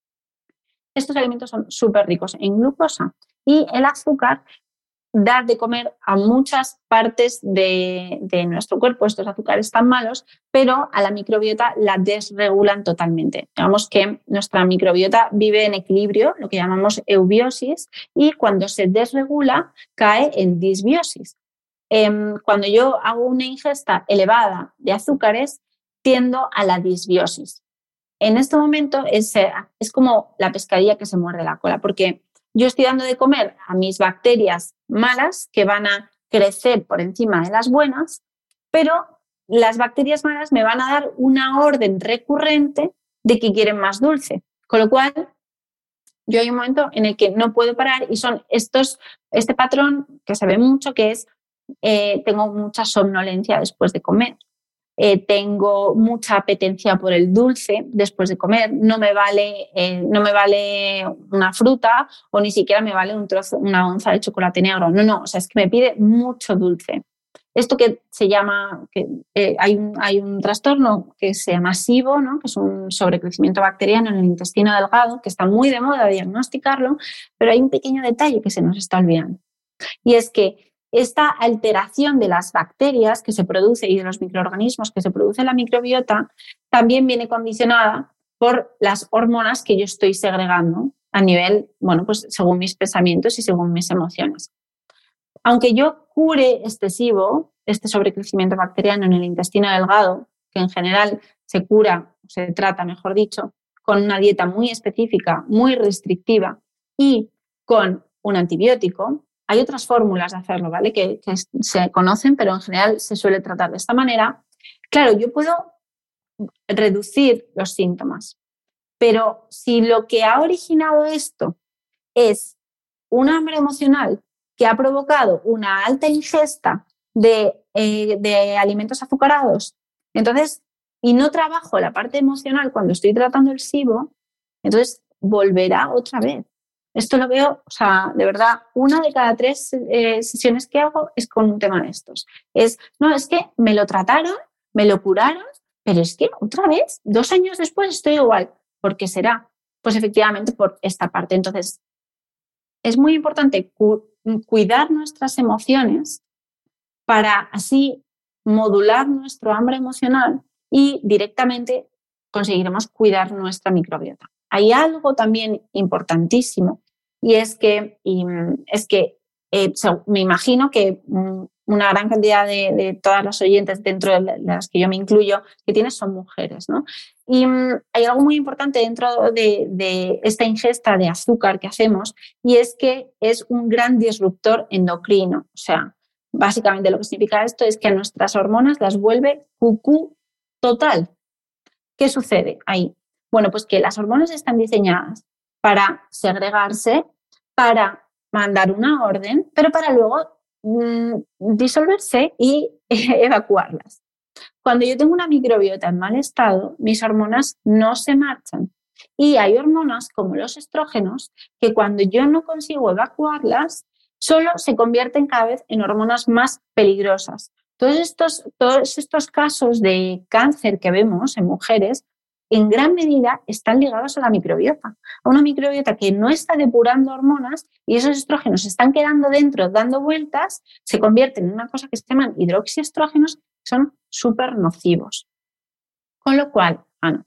[SPEAKER 6] estos alimentos son súper ricos en glucosa y el azúcar dar de comer a muchas partes de, de nuestro cuerpo estos azúcares tan malos, pero a la microbiota la desregulan totalmente. Digamos que nuestra microbiota vive en equilibrio, lo que llamamos eubiosis, y cuando se desregula cae en disbiosis. Eh, cuando yo hago una ingesta elevada de azúcares, tiendo a la disbiosis. En este momento es, es como la pescadilla que se muerde la cola, porque yo estoy dando de comer a mis bacterias malas que van a crecer por encima de las buenas, pero las bacterias malas me van a dar una orden recurrente de que quieren más dulce. Con lo cual, yo hay un momento en el que no puedo parar y son estos, este patrón que se ve mucho, que es eh, tengo mucha somnolencia después de comer. eh, tengo mucha apetencia por el dulce después de comer, no me vale, eh, no me vale una fruta o ni siquiera me vale un trozo, una onza de chocolate negro. No, no, o sea, es que me pide mucho dulce. Esto que se llama, que, eh, hay, un, hay un trastorno que se llama SIBO, ¿no? Que es un sobrecrecimiento bacteriano en el intestino delgado, que está muy de moda diagnosticarlo, pero hay un pequeño detalle que se nos está olvidando. Y es que esta alteración de las bacterias que se produce y de los microorganismos que se produce en la microbiota también viene condicionada por las hormonas que yo estoy segregando a nivel, bueno, pues según mis pensamientos y según mis emociones. Aunque yo cure este SIBO, este sobrecrecimiento bacteriano en el intestino delgado, que en general se cura, se trata, mejor dicho, con una dieta muy específica, muy restrictiva y con un antibiótico, hay otras fórmulas de hacerlo, ¿vale? Que, que se conocen, pero en general se suele tratar de esta manera. Claro, yo puedo reducir los síntomas, pero si lo que ha originado esto es un hambre emocional que ha provocado una alta ingesta de, eh, de alimentos azucarados, entonces, y no trabajo la parte emocional cuando estoy tratando el SIBO, entonces volverá otra vez. Esto lo veo, o sea, de verdad, una de cada tres eh, sesiones que hago es con un tema de estos. Es, no, es que me lo trataron, me lo curaron, pero es que otra vez, dos años después estoy igual. ¿Por qué será? Pues efectivamente por esta parte. Entonces, es muy importante cu- cuidar nuestras emociones para así modular nuestro hambre emocional y directamente conseguiremos cuidar nuestra microbiota. Hay algo también importantísimo y es que, y es que eh, me imagino que una gran cantidad de, de todas las oyentes dentro de las que yo me incluyo que tienes son mujeres, ¿no? Y um, hay algo muy importante dentro de, de esta ingesta de azúcar que hacemos y es que es un gran disruptor endocrino. O sea, básicamente lo que significa esto es que a nuestras hormonas las vuelve cucú total. ¿Qué sucede ahí? Bueno, pues que las hormonas están diseñadas para segregarse, para mandar una orden, pero para luego mmm, disolverse y eh, evacuarlas. Cuando yo tengo una microbiota en mal estado, mis hormonas no se marchan. Y hay hormonas como los estrógenos que cuando yo no consigo evacuarlas, solo se convierten cada vez en hormonas más peligrosas. Todos estos, todos estos casos de cáncer que vemos en mujeres en gran medida están ligados a la microbiota, a una microbiota que no está depurando hormonas y esos estrógenos se están quedando dentro, dando vueltas, se convierten en una cosa que se llaman hidroxiestrógenos, que son súper nocivos. Con lo cual, Ana,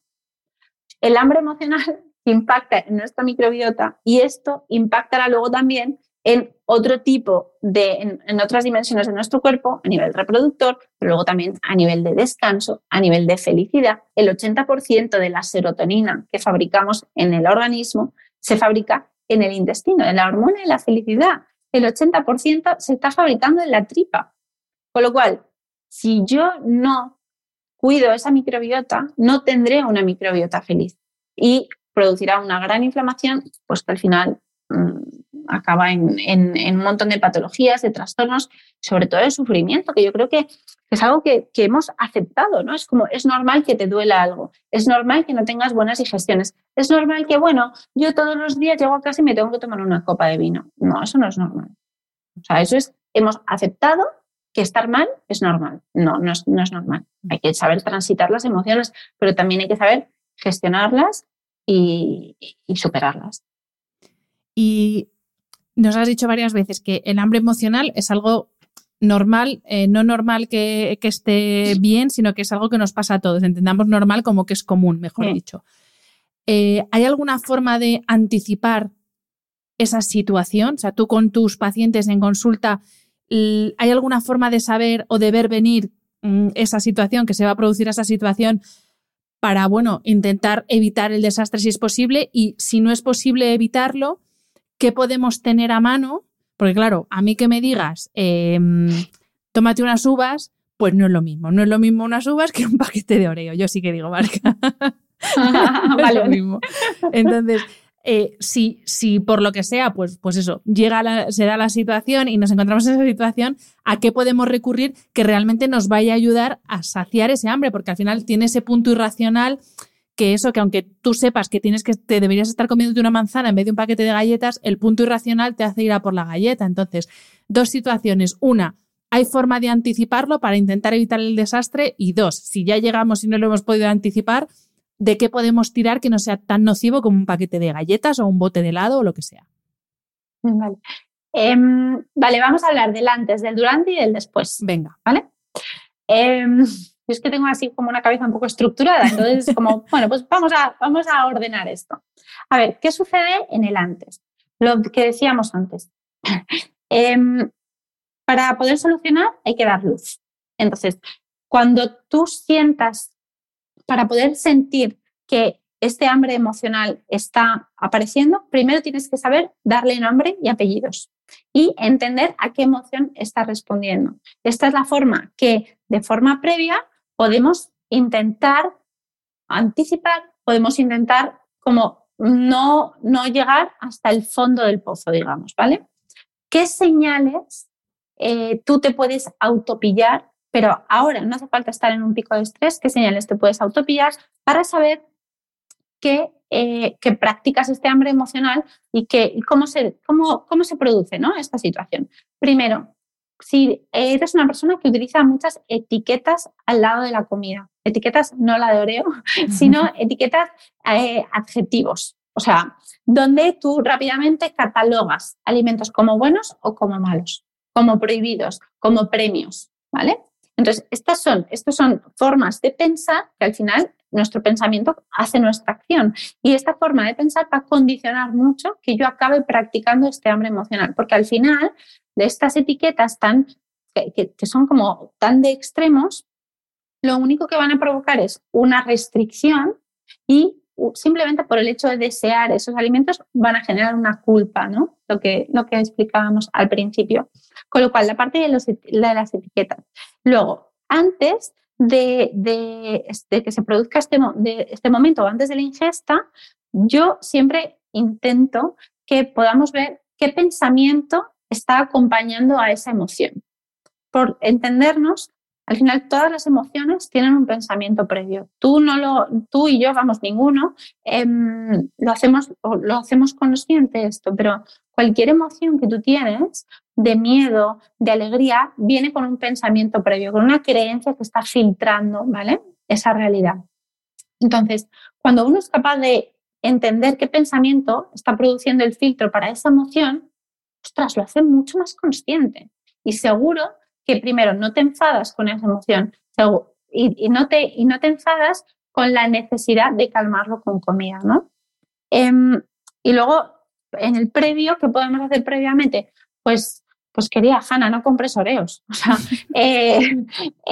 [SPEAKER 6] el hambre emocional impacta en nuestra microbiota y esto impactará luego también en otro tipo de, en, en otras dimensiones de nuestro cuerpo, a nivel reproductor, pero luego también a nivel de descanso, a nivel de felicidad. El ochenta por ciento de la serotonina que fabricamos en el organismo se fabrica en el intestino, en la hormona de la felicidad. El ochenta por ciento se está fabricando en la tripa. Con lo cual, si yo no cuido esa microbiota, no tendré una microbiota feliz y producirá una gran inflamación, pues que al final mmm, acaba en, en, en un montón de patologías, de trastornos, sobre todo de sufrimiento, que yo creo que es algo que, que hemos aceptado, ¿no? Es como, es normal que te duela algo, es normal que no tengas buenas digestiones, es normal que, bueno, yo todos los días llego a casa y me tengo que tomar una copa de vino. No, eso no es normal. O sea, eso es, hemos aceptado que estar mal es normal. No, no es, no es normal. Hay que saber transitar las emociones, pero también hay que saber gestionarlas y, y superarlas.
[SPEAKER 5] Y nos has dicho varias veces que el hambre emocional es algo normal, eh, no normal que, que esté bien, sino que es algo que nos pasa a todos. Entendamos normal como que es común, mejor sí. dicho. Eh, ¿Hay alguna forma de anticipar esa situación? O sea, tú con tus pacientes en consulta, ¿hay alguna forma de saber o de ver venir mm, esa situación, que se va a producir esa situación para, bueno, intentar evitar el desastre si es posible? Y si no es posible evitarlo, ¿qué podemos tener a mano? Porque claro, a mí que me digas, eh, tómate unas uvas, pues no es lo mismo. No es lo mismo unas uvas que un paquete de Oreo. Yo sí que digo marca. no
[SPEAKER 6] vale.
[SPEAKER 5] Es lo mismo. Entonces, eh, si, si por lo que sea, pues, pues eso, llega la, se da la situación y nos encontramos en esa situación, ¿a qué podemos recurrir que realmente nos vaya a ayudar a saciar ese hambre? Porque al final tiene ese punto irracional que eso, que aunque tú sepas que tienes que te deberías estar comiéndote una manzana en vez de un paquete de galletas, el punto irracional te hace ir a por la galleta. Entonces, dos situaciones. Una, ¿hay forma de anticiparlo para intentar evitar el desastre? Y dos, si ya llegamos y no lo hemos podido anticipar, ¿de qué podemos tirar que no sea tan nocivo como un paquete de galletas o un bote de helado o lo que sea?
[SPEAKER 6] Vale. Eh, vale, vamos a hablar del antes, del durante y del después.
[SPEAKER 5] Venga.
[SPEAKER 6] ¿Vale? Eh, es que tengo así como una cabeza un poco estructurada, entonces es como, bueno, pues vamos a, vamos a ordenar esto. A ver, ¿qué sucede en el antes? Lo que decíamos antes. eh, para poder solucionar hay que dar luz. Entonces, cuando tú sientas, para poder sentir que este hambre emocional está apareciendo, primero tienes que saber darle nombre y apellidos y entender a qué emoción está respondiendo. Esta es la forma que, de forma previa, podemos intentar anticipar, podemos intentar como no, no llegar hasta el fondo del pozo, digamos, ¿vale? ¿Qué señales eh, tú te puedes autopillar? Pero ahora no hace falta estar en un pico de estrés. ¿Qué señales te puedes autopillar para saber que, eh, que practicas este hambre emocional y, que, y cómo, se, cómo, cómo se produce, ¿no?, esta situación? Primero, si eres una persona que utiliza muchas etiquetas al lado de la comida, etiquetas no la de Oreo, sino etiquetas, eh, adjetivos, o sea, donde tú rápidamente catalogas alimentos como buenos o como malos, como prohibidos, como premios, ¿vale? Entonces, estas son, estas son formas de pensar que al final nuestro pensamiento hace nuestra acción. Y esta forma de pensar va a condicionar mucho que yo acabe practicando este hambre emocional. Porque al final de estas etiquetas tan, que, que son como tan de extremos, lo único que van a provocar es una restricción y simplemente por el hecho de desear esos alimentos van a generar una culpa, ¿no? Lo que, lo que explicábamos al principio. Con lo cual, la parte de, los, de las etiquetas. Luego, antes de, de, de que se produzca este, de este momento, antes de la ingesta, yo siempre intento que podamos ver qué pensamiento está acompañando a esa emoción. Por entendernos, al final todas las emociones tienen un pensamiento previo. Tú, no lo, tú y yo, vamos, ninguno, eh, lo, hacemos, lo hacemos consciente esto, pero cualquier emoción que tú tienes, de miedo, de alegría, viene con un pensamiento previo, con una creencia que está filtrando, ¿vale?, esa realidad. Entonces, cuando uno es capaz de entender qué pensamiento está produciendo el filtro para esa emoción, ostras, lo hace mucho más consciente. Y seguro que primero no te enfadas con esa emoción y, y, no te, y no te enfadas con la necesidad de calmarlo con comida, ¿no? Eh, y luego, en el previo, ¿qué podemos hacer previamente? Pues, pues querida Hanna, no compres Oreos. O sea, eh,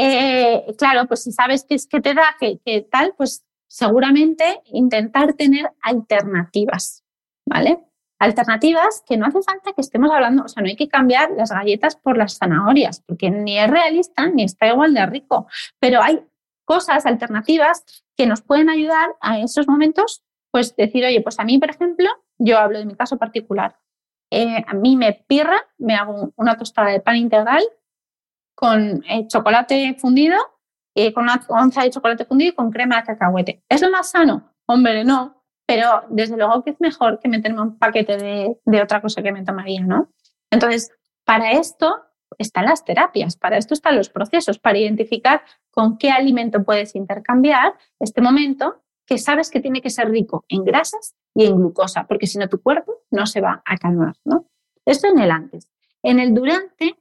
[SPEAKER 6] eh, claro, pues si sabes que es que te da, que, que tal, pues seguramente intentar tener alternativas, ¿vale? Alternativas que no hace falta que estemos hablando, o sea, no hay que cambiar las galletas por las zanahorias, porque ni es realista ni está igual de rico, pero hay cosas alternativas que nos pueden ayudar a esos momentos, pues decir, oye, pues a mí, por ejemplo, yo hablo de mi caso particular, eh, a mí me pirra, me hago una tostada de pan integral con eh, chocolate fundido, eh, con una onza de chocolate fundido y con crema de cacahuete. ¿Es lo más sano? Hombre, no. Pero desde luego que es mejor que meterme un paquete de, de otra cosa que me tomaría, ¿no? Entonces, para esto están las terapias, para esto están los procesos, para identificar con qué alimento puedes intercambiar este momento que sabes que tiene que ser rico en grasas y en glucosa, porque si no tu cuerpo no se va a calmar, ¿no? Esto en el antes. En el durante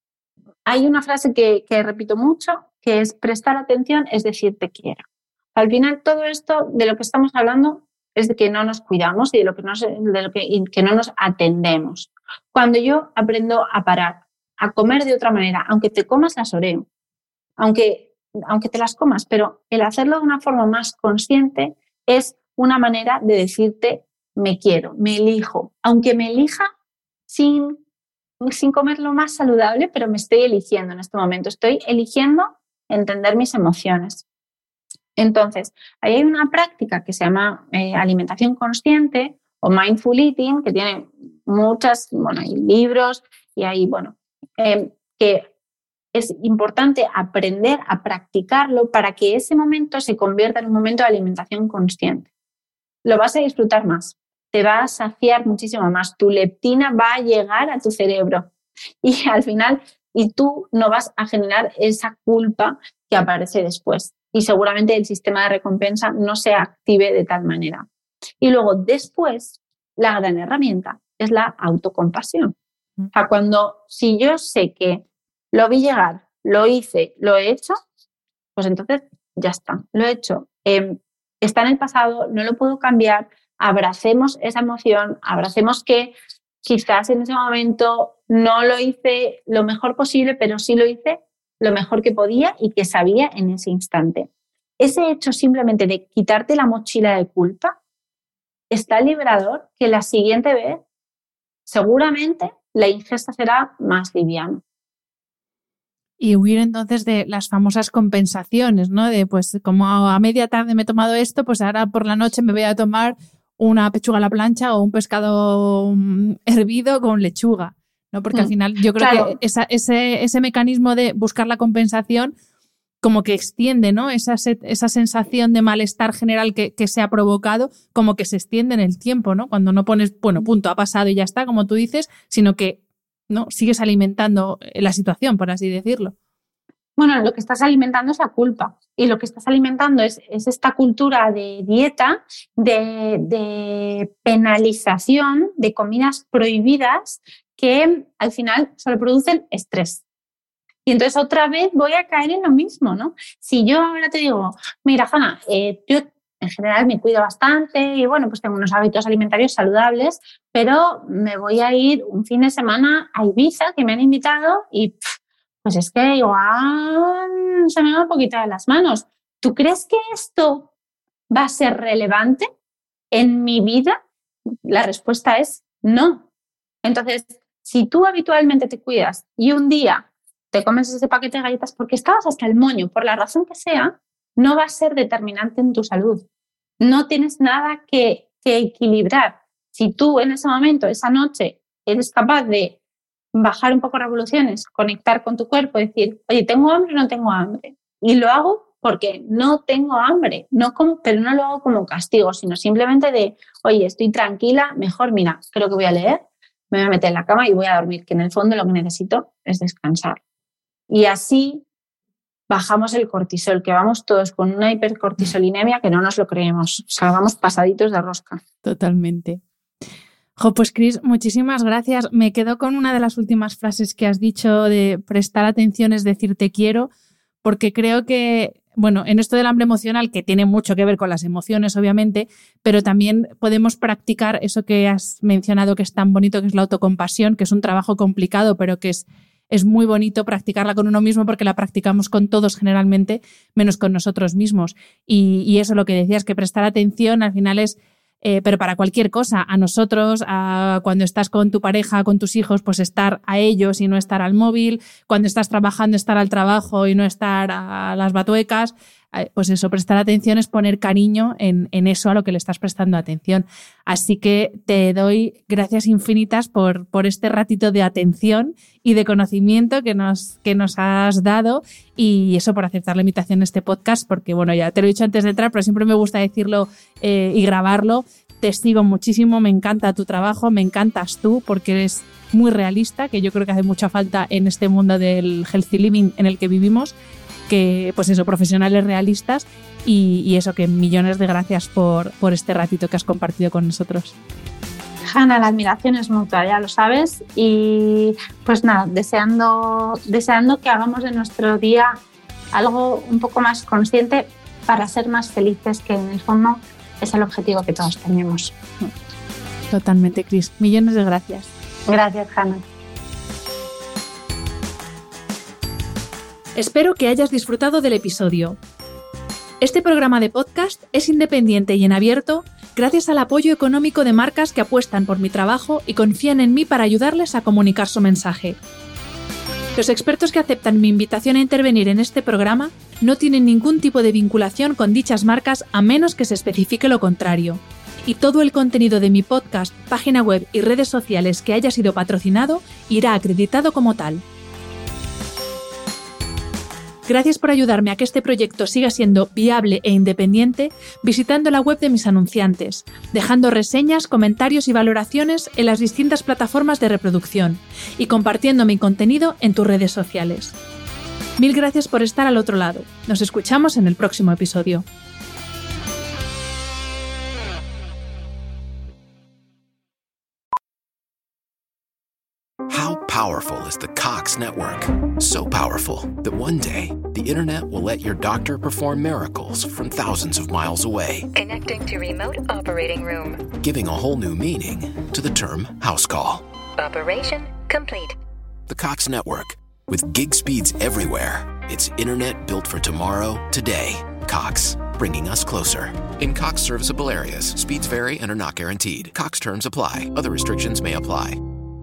[SPEAKER 6] hay una frase que, que repito mucho, que es prestar atención, es decir, te quiero. Al final todo esto de lo que estamos hablando es de que no nos cuidamos y de lo que, nos, de lo que, y que no nos atendemos. Cuando yo aprendo a parar, a comer de otra manera, aunque te comas las Oreo, aunque, aunque te las comas, pero el hacerlo de una forma más consciente es una manera de decirte me quiero, me elijo, aunque me elija sin, sin comer lo más saludable, pero me estoy eligiendo en este momento, estoy eligiendo entender mis emociones. Entonces, ahí hay una práctica que se llama eh, alimentación consciente o Mindful Eating, que tiene muchas, bueno, hay libros y hay, bueno, eh, que es importante aprender a practicarlo para que ese momento se convierta en un momento de alimentación consciente. Lo vas a disfrutar más, te va a saciar muchísimo más, tu leptina va a llegar a tu cerebro y al final, y tú no vas a generar esa culpa que aparece después y seguramente el sistema de recompensa no se active de tal manera. Y luego después, la gran herramienta es la autocompasión. O sea, cuando, si yo sé que lo vi llegar, lo hice, lo he hecho, pues entonces ya está, lo he hecho. Eh, está en el pasado, no lo puedo cambiar, abracemos esa emoción, abracemos que quizás en ese momento no lo hice lo mejor posible, pero sí lo hice lo mejor que podía y que sabía en ese instante. Ese hecho simplemente de quitarte la mochila de culpa está liberador que la siguiente vez seguramente la ingesta será más liviana.
[SPEAKER 5] Y huir entonces de las famosas compensaciones, ¿no? De pues como a media tarde me he tomado esto, pues ahora por la noche me voy a tomar una pechuga a la plancha o un pescado hervido con lechuga, ¿no? Porque mm, al final yo creo claro. que esa, ese, ese mecanismo de buscar la compensación como que extiende, ¿no? Esa, esa sensación de malestar general que, que se ha provocado, como que se extiende en el tiempo, ¿no? Cuando no pones, bueno, punto, ha pasado y ya está, como tú dices, sino que ¿no? sigues alimentando la situación, por así decirlo.
[SPEAKER 6] Bueno, lo que estás alimentando es la culpa y lo que estás alimentando es, es esta cultura de dieta, de, de penalización, de comidas prohibidas que al final solo producen estrés. Y entonces otra vez voy a caer en lo mismo, ¿no? Si yo ahora te digo, mira, Hanna, eh, yo en general me cuido bastante y bueno, pues tengo unos hábitos alimentarios saludables, pero me voy a ir un fin de semana a Ibiza, que me han invitado y pff, pues es que igual se me va un poquito de las manos. ¿Tú crees que esto va a ser relevante en mi vida? La respuesta es no. Entonces, si tú habitualmente te cuidas y un día te comes ese paquete de galletas porque estabas hasta el moño, por la razón que sea, no va a ser determinante en tu salud. No tienes nada que, que equilibrar. Si tú en ese momento, esa noche, eres capaz de bajar un poco revoluciones, conectar con tu cuerpo, decir, oye, ¿tengo hambre o no tengo hambre? Y lo hago porque no tengo hambre, no como, pero no lo hago como castigo, sino simplemente de, oye, estoy tranquila, mejor, mira, creo que voy a leer, me voy a meter en la cama y voy a dormir, que en el fondo lo que necesito es descansar. Y así bajamos el cortisol, que vamos todos con una hipercortisolinemia que no nos lo creemos. O sea, vamos pasaditos de rosca.
[SPEAKER 5] Totalmente. Jo, pues Cris, muchísimas gracias. Me quedo con una de las últimas frases que has dicho de prestar atención es decir te quiero, porque creo que, bueno, en esto del hambre emocional, que tiene mucho que ver con las emociones, obviamente, pero también podemos practicar eso que has mencionado que es tan bonito, que es la autocompasión, que es un trabajo complicado, pero que es Es muy bonito practicarla con uno mismo porque la practicamos con todos generalmente, menos con nosotros mismos. Y, y eso lo que decías, que prestar atención al final es, eh, pero para cualquier cosa, a nosotros, a cuando estás con tu pareja, con tus hijos, pues estar a ellos y no estar al móvil, cuando estás trabajando, estar al trabajo y no estar a las batuecas. Pues eso, prestar atención es poner cariño en, en eso a lo que le estás prestando atención. Así que te doy gracias infinitas por, por este ratito de atención y de conocimiento que nos, que nos has dado y eso por aceptar la invitación a este podcast, porque bueno, ya te lo he dicho antes de entrar, pero siempre me gusta decirlo eh, y grabarlo. Te sigo muchísimo, me encanta tu trabajo, me encantas tú porque eres muy realista, que yo creo que hace mucha falta en este mundo del healthy living en el que vivimos, que pues eso, profesionales realistas y, y eso, que millones de gracias por, por este ratito que has compartido con nosotros.
[SPEAKER 6] Hanna, la admiración es mutua, ya lo sabes, y pues nada, deseando, deseando que hagamos de nuestro día algo un poco más consciente para ser más felices, que en el fondo es el objetivo que todos tenemos.
[SPEAKER 5] Totalmente, Cris. Millones de gracias.
[SPEAKER 6] Gracias, Hanna.
[SPEAKER 5] Espero que hayas disfrutado del episodio. Este programa de podcast es independiente y en abierto gracias al apoyo económico de marcas que apuestan por mi trabajo y confían en mí para ayudarles a comunicar su mensaje. Los expertos que aceptan mi invitación a intervenir en este programa no tienen ningún tipo de vinculación con dichas marcas a menos que se especifique lo contrario. y todo el contenido de mi podcast, página web y redes sociales que haya sido patrocinado irá acreditado como tal. Gracias por ayudarme a que este proyecto siga siendo viable e independiente visitando la web de mis anunciantes, dejando reseñas, comentarios y valoraciones en las distintas plataformas de reproducción y compartiendo mi contenido en tus redes sociales. Mil gracias por estar al otro lado. Nos escuchamos en el próximo episodio.
[SPEAKER 2] How powerful is the Cox network? So powerful that one day, the internet will let your doctor perform miracles from thousands of miles away.
[SPEAKER 3] Connecting to remote operating room.
[SPEAKER 2] Giving a whole new meaning to the term house call.
[SPEAKER 3] Operation complete.
[SPEAKER 2] The Cox network. With gig speeds everywhere, it's internet built for tomorrow, today. Cox, bringing us closer. In Cox serviceable areas, speeds vary and are not guaranteed. Cox terms apply. Other restrictions may apply.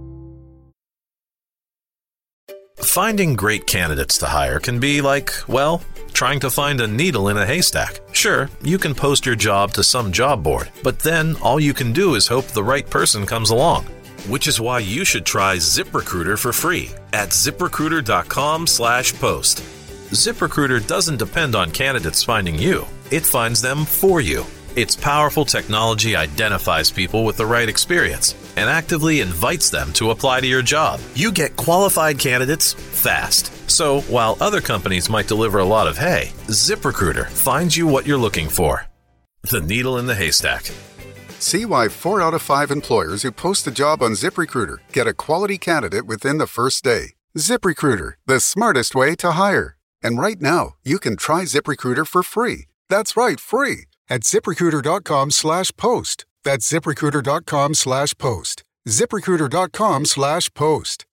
[SPEAKER 7] Finding great candidates to hire can be like, well, trying to find a needle in a haystack. Sure, you can post your job to some job board, but then all you can do is hope the right person comes along. Which is why you should try ZipRecruiter for free at ZipRecruiter.com slash post. ZipRecruiter doesn't depend on candidates finding you. It finds them for you. Its powerful technology identifies people with the right experience and actively invites them to apply to your job. You get qualified candidates fast. So while other companies might deliver a lot of hay, ZipRecruiter finds you what you're looking for. The needle in the haystack.
[SPEAKER 8] See why four out of five employers who post a job on ZipRecruiter get a quality candidate within the first day. ZipRecruiter, the smartest way to hire. And right now, you can try ZipRecruiter for free. That's right, free. At ZipRecruiter.com slash post. That's ZipRecruiter.com slash post. ZipRecruiter.com slash post.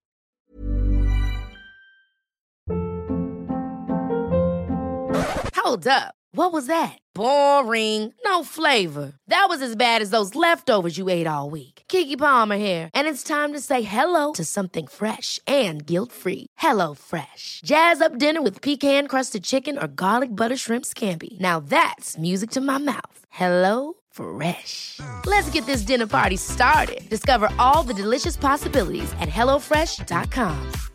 [SPEAKER 9] Hold up. What was that? Boring. No flavor. That was as bad as those leftovers you ate all week. Keke Palmer here. And it's time to say hello to something fresh and guilt-free. Hello Fresh. Jazz up dinner with pecan-crusted chicken or garlic butter shrimp scampi. Now that's music to my mouth. Hello Fresh. Let's get this dinner party started. Discover all the delicious possibilities at hello fresh dot com.